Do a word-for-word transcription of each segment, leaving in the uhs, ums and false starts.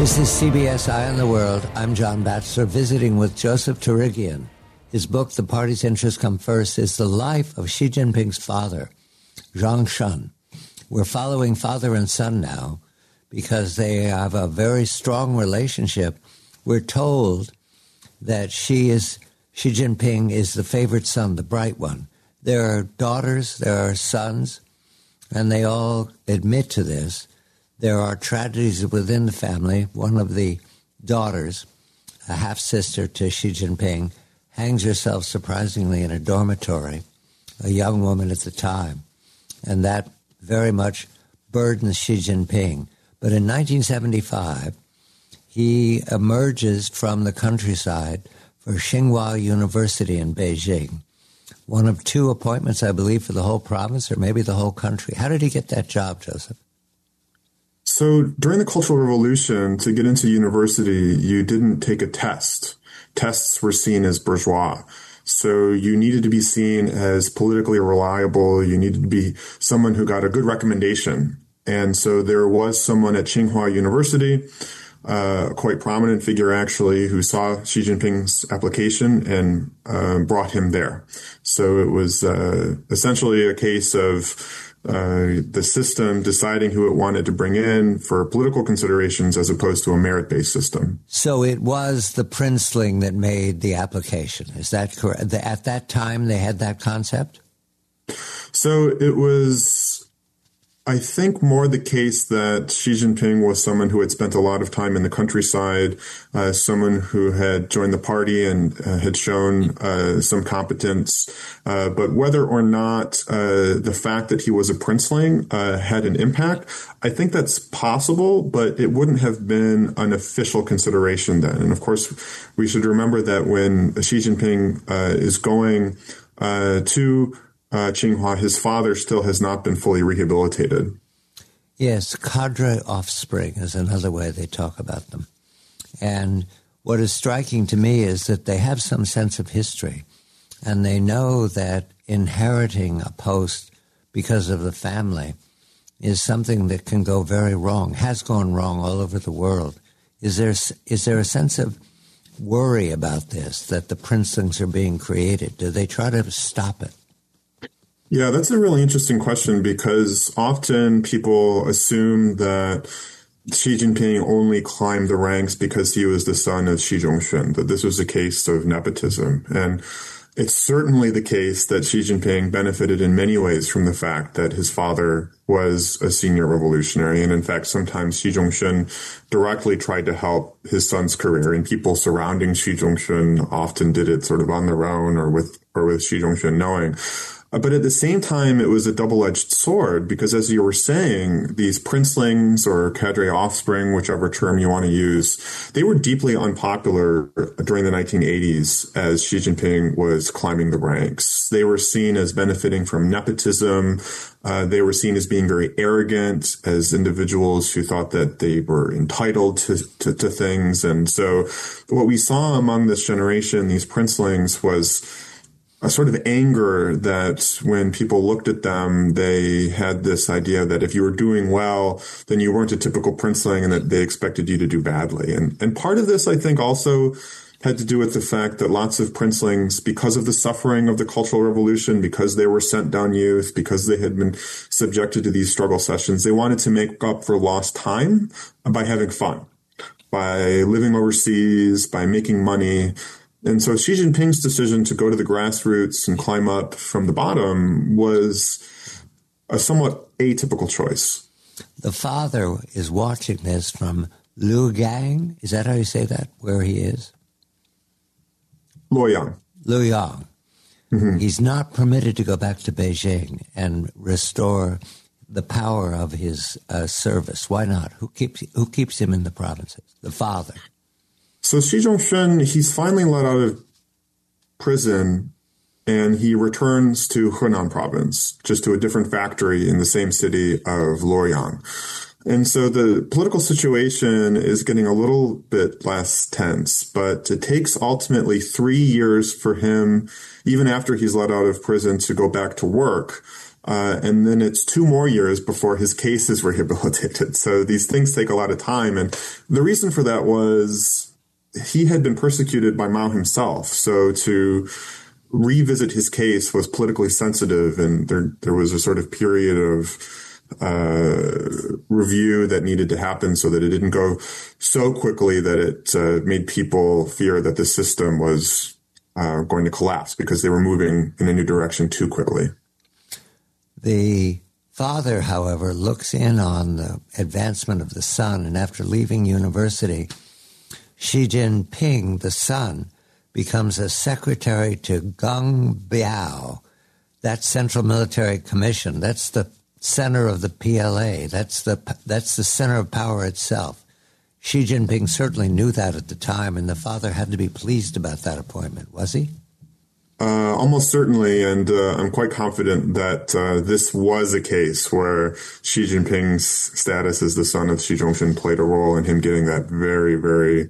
This is C B S Eye on the World. I'm John Batchelor, visiting with Joseph Turigian. His book, The Party's Interests Come First, is the life of Xi Jinping's father, Jiang Shun. We're following father and son now because they have a very strong relationship. We're told that Xi, is, Xi Jinping is the favorite son, the bright one. There are daughters, there are sons, and they all admit to this. There are tragedies within the family. One of the daughters, a half-sister to Xi Jinping, hangs herself surprisingly in a dormitory, a young woman at the time. And that very much burdens Xi Jinping. But in nineteen seventy-five, he emerges from the countryside for Tsinghua University in Beijing. One of two appointments, I believe, for the whole province or maybe the whole country. How did he get that job, Joseph? So during the Cultural Revolution, to get into university, you didn't take a test. Tests were seen as bourgeois. So you needed to be seen as politically reliable. You needed to be someone who got a good recommendation. And so there was someone at Tsinghua University, uh, a quite prominent figure actually, who saw Xi Jinping's application and uh, brought him there. So it was uh, essentially a case of Uh, the system deciding who it wanted to bring in for political considerations as opposed to a merit-based system. So it was the princeling that made the application. Is that correct? At that time, they had that concept? So it was, I think, more the case that Xi Jinping was someone who had spent a lot of time in the countryside, uh, someone who had joined the party and uh, had shown uh, some competence. Uh, but whether or not uh, the fact that he was a princeling uh, had an impact, I think that's possible, but it wouldn't have been an official consideration then. And of course, we should remember that when Xi Jinping uh, is going uh, to Uh, Tsinghua, his father still has not been fully rehabilitated. Yes, cadre offspring is another way they talk about them. And what is striking to me is that they have some sense of history, and they know that inheriting a post because of the family is something that can go very wrong, has gone wrong all over the world. Is there, is there a sense of worry about this, that the princelings are being created? Do they try to stop it? Yeah, that's a really interesting question because often people assume that Xi Jinping only climbed the ranks because he was the son of Xi Zhongxun, that this was a case of nepotism. And it's certainly the case that Xi Jinping benefited in many ways from the fact that his father was a senior revolutionary. And in fact, sometimes Xi Zhongxun directly tried to help his son's career, and people surrounding Xi Zhongxun often did it sort of on their own or with, or with Xi Zhongxun knowing. But at the same time, it was a double-edged sword because, as you were saying, these princelings or cadre offspring, whichever term you want to use, they were deeply unpopular during the nineteen eighties as Xi Jinping was climbing the ranks. They were seen as benefiting from nepotism. Uh, they were seen as being very arrogant, as individuals who thought that they were entitled to, to, to things. And so what we saw among this generation, these princelings, was a sort of anger that when people looked at them, they had this idea that if you were doing well, then you weren't a typical princeling and that they expected you to do badly. And, and part of this, I think, also had to do with the fact that lots of princelings, because of the suffering of the Cultural Revolution, because they were sent down youth, because they had been subjected to these struggle sessions, they wanted to make up for lost time by having fun, by living overseas, by making money. And so Xi Jinping's decision to go to the grassroots and climb up from the bottom was a somewhat atypical choice. The father is watching this from Luoyang. Is that how you say that, where he is? Luoyang. Luoyang. Mm-hmm. He's not permitted to go back to Beijing and restore the power of his uh, service. Why not? Who keeps, who keeps him in the provinces? The father. So Xi Zhongxun, he's finally let out of prison and he returns to Henan province, just to a different factory in the same city of Luoyang. And so the political situation is getting a little bit less tense, but it takes ultimately three years for him, even after he's let out of prison, to go back to work. Uh, and then it's two more years before his case is rehabilitated. So these things take a lot of time. And the reason for that was he had been persecuted by Mao himself. So to revisit his case was politically sensitive, and there there was a sort of period of uh, review that needed to happen so that it didn't go so quickly that it uh, made people fear that the system was uh, going to collapse because they were moving in a new direction too quickly. The father, however, looks in on the advancement of the son, and after leaving university, Xi Jinping, the son, becomes a secretary to Gung Biao, that Central Military Commission. That's the center of the P L A. That's the that's the center of power itself. Xi Jinping certainly knew that at the time, and the father had to be pleased about that appointment, was he? Uh, almost certainly, and uh, I'm quite confident that uh, this was a case where Xi Jinping's status as the son of Xi Zhongxun played a role in him getting that very, very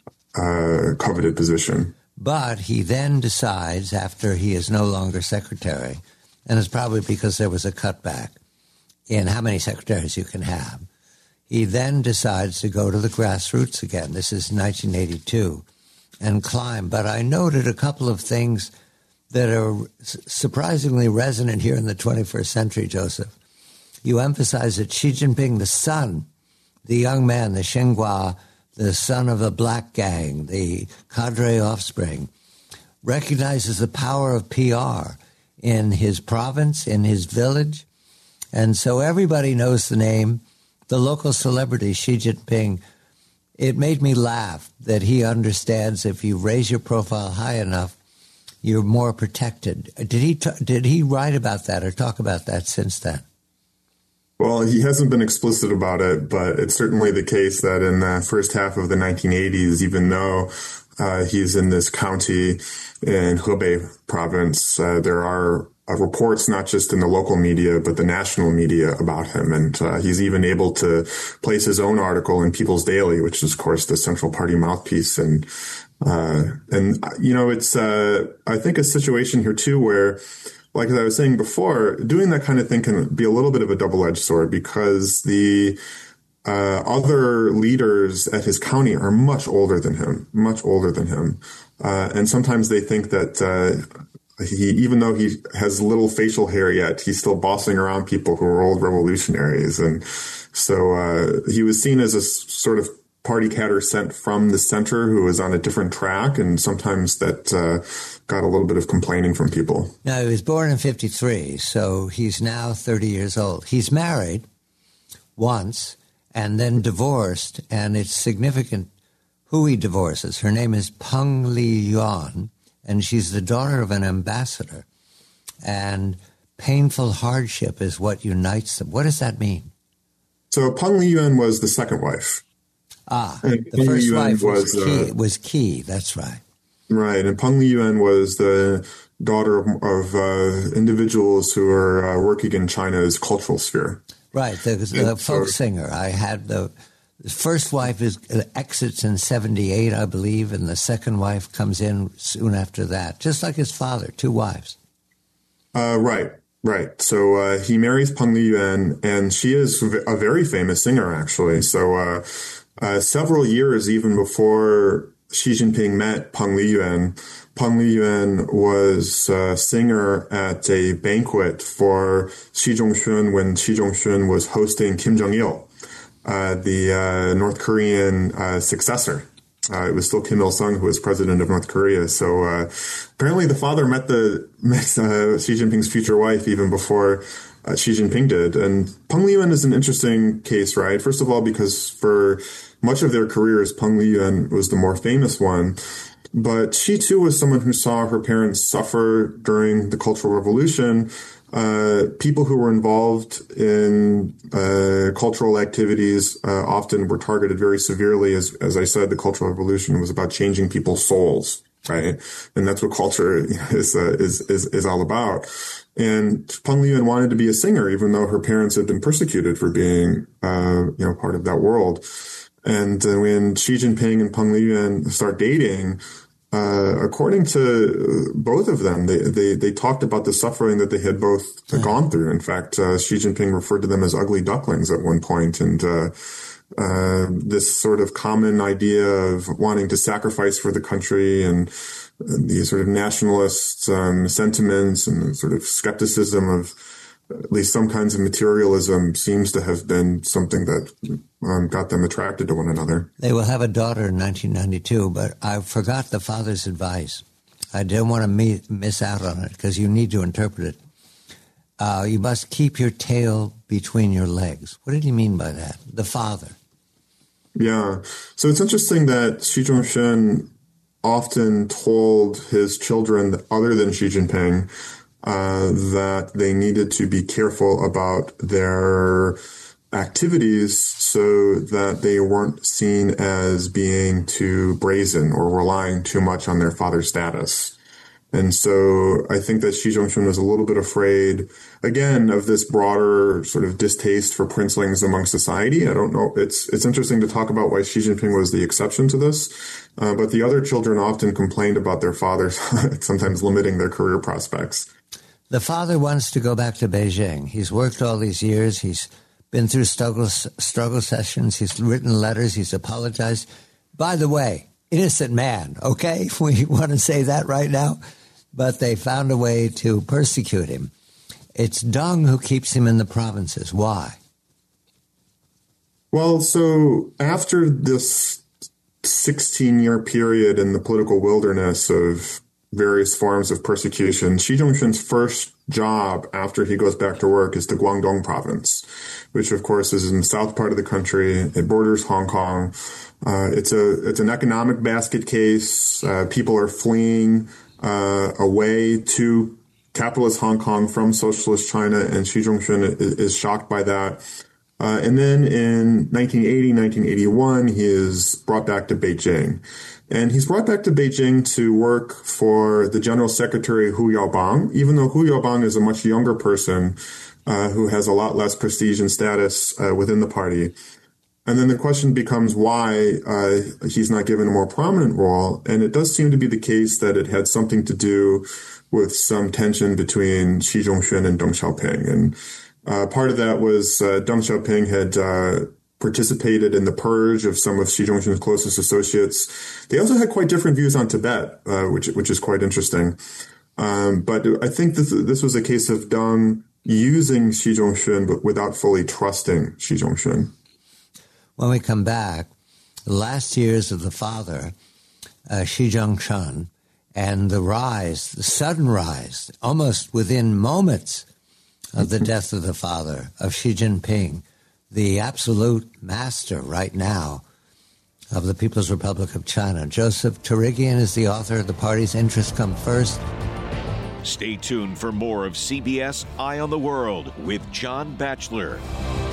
uh, coveted position. But he then decides, after he is no longer secretary, and it's probably because there was a cutback in how many secretaries you can have, he then decides to go to the grassroots again. This is nineteen eighty-two, and climb. But I noted a couple of things that are surprisingly resonant here in the twenty-first century, Joseph. You emphasize that Xi Jinping, the son, the young man, the Xinhua, the son of a black gang, the cadre offspring, recognizes the power of P R in his province, in his village. And so everybody knows the name, the local celebrity, Xi Jinping. It made me laugh that he understands if you raise your profile high enough, you're more protected. Did he t- did he write about that or talk about that since then? Well, he hasn't been explicit about it, but it's certainly the case that in the first half of the nineteen eighties, even though uh, he's in this county in Hebei province, uh, there are uh, reports not just in the local media, but the national media about him. And uh, he's even able to place his own article in People's Daily, which is, of course, the Central Party mouthpiece. And Uh, and, you know, it's, uh, I think a situation here too, where, like as I was saying before, doing that kind of thing can be a little bit of a double-edged sword because the, uh, other leaders at his county are much older than him, much older than him. Uh, and sometimes they think that, uh, he, even though he has little facial hair yet, he's still bossing around people who are old revolutionaries. And so, uh, he was seen as a sort of party catter sent from the center who was on a different track, and sometimes that uh, got a little bit of complaining from people. Now, he was born in fifty-three, so he's now thirty years old. He's married once and then divorced, and it's significant who he divorces. Her name is Peng Liyuan, and she's the daughter of an ambassador. And painful hardship is what unites them. What does that mean? So Peng Liyuan was the second wife. Ah, and the Peng first Liyuan wife was, was, key, uh, was key. That's right. Right. And Peng Liyuan was the daughter of, of uh, individuals who are uh, working in China's cultural sphere. Right. The, the folk so, singer. I had the, the first wife is uh, exits in seventy-eight, I believe, and the second wife comes in soon after that, just like his father, two wives. Uh, right. Right. So uh, he marries Peng Liyuan, and she is a very famous singer, actually. So uh Uh, several years even before Xi Jinping met Peng Liyuan, Peng Liyuan was a singer at a banquet for Xi Zhongxun when Xi Zhongxun was hosting Kim Jong-il, uh, the uh, North Korean uh, successor. Uh, it was still Kim Il-sung who was president of North Korea. So uh, apparently the father met the met uh, Xi Jinping's future wife even before uh, Xi Jinping did. And Peng Liyuan is an interesting case, right? First of all, because for much of their careers, Peng Liyuan was the more famous one. But she, too, was someone who saw her parents suffer during the Cultural Revolution. Uh, people who were involved in uh, cultural activities uh, often were targeted very severely. As, as I said, the Cultural Revolution was about changing people's souls, right? And that's what culture is, uh, is, is, is all about. And Peng Liyuan wanted to be a singer, even though her parents had been persecuted for being, uh, you know, part of that world. And uh, when Xi Jinping and Peng Liyuan start dating, uh, according to both of them, they, they, they talked about the suffering that they had both yeah. gone through. In fact, uh, Xi Jinping referred to them as ugly ducklings at one point, and uh, uh, this sort of common idea of wanting to sacrifice for the country and these sort of nationalist um, sentiments and sort of skepticism of at least some kinds of materialism seems to have been something that um, got them attracted to one another. They will have a daughter in nineteen ninety-two, but I forgot the father's advice. I didn't want to me- miss out on it because you need to interpret it. Uh, you must keep your tail between your legs. What did he mean by that? The father. Yeah. So it's interesting that Xi Zhongxun often told his children, other than Xi Jinping, uh, that they needed to be careful about their activities so that they weren't seen as being too brazen or relying too much on their father's status. And so I think that Xi Zhongxun was a little bit afraid, again, of this broader sort of distaste for princelings among society. I don't know. It's it's interesting to talk about why Xi Jinping was the exception to this. Uh, but the other children often complained about their fathers sometimes limiting their career prospects. The father wants to go back to Beijing. He's worked all these years. He's been through struggle, struggle sessions. He's written letters. He's apologized. By the way, innocent man, okay? We want to say that right now. But they found a way to persecute him. It's Deng who keeps him in the provinces. Why? Well, so after this sixteen-year period in the political wilderness of various forms of persecution, Xi Zhongxun's first job after he goes back to work is the Guangdong province, which, of course, is in the south part of the country. It borders Hong Kong. Uh, it's a it's an economic basket case. Uh, people are fleeing Uh, away to capitalist Hong Kong from socialist China, and Xi Zhongxun is, is shocked by that. Uh, and then in nineteen eighty, nineteen eighty-one, he is brought back to Beijing. And he's brought back to Beijing to work for the General Secretary Hu Yaobang, even though Hu Yaobang is a much younger person uh, who has a lot less prestige and status uh, within the party. And then the question becomes why uh, he's not given a more prominent role. And it does seem to be the case that it had something to do with some tension between Xi Zhongxun and Deng Xiaoping. And uh, part of that was uh, Deng Xiaoping had uh, participated in the purge of some of Xi Zhongxun's closest associates. They also had quite different views on Tibet, uh, which which is quite interesting. Um, but I think this, this was a case of Deng using Xi Zhongxun but without fully trusting Xi Zhongxun. When we come back, the last years of the father, uh, Xi Zhongxun, and the rise, the sudden rise, almost within moments of the death of the father, of Xi Jinping, the absolute master right now of the People's Republic of China. Joseph Turigian is the author. The party's interests come first. Stay tuned for more of C B S Eye on the World with John Batchelor.